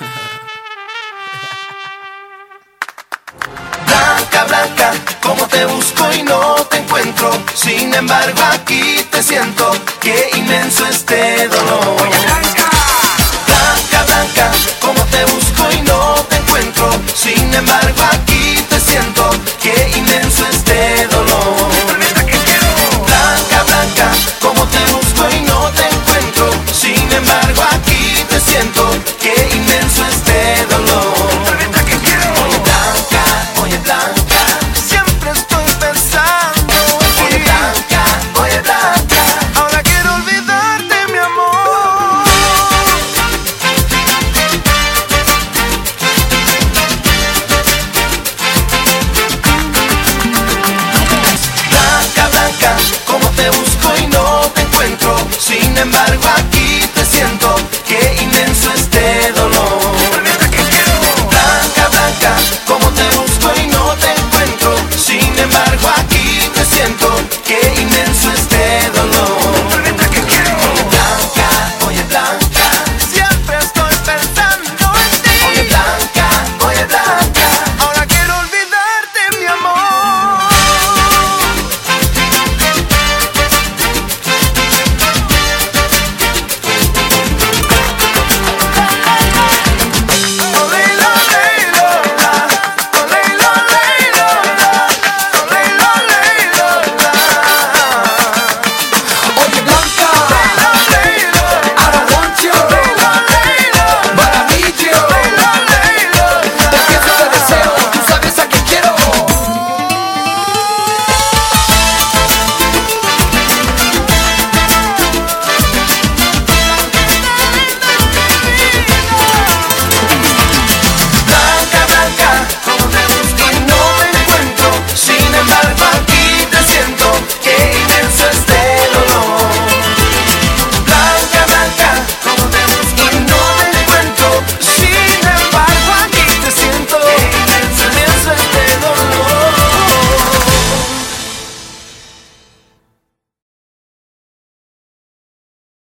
Blanca, Blanca, como te busco y no te encuentro. Sin embargo aquí te siento, qué inmenso este dolor. Blanca, Blanca, como te busco y no te encuentro. Sin embargo aquí te siento, qué inmenso este dolor. Blanca, Blanca, como te busco y no te encuentro. Sin embargo aquí te siento, qué inmenso este dolor.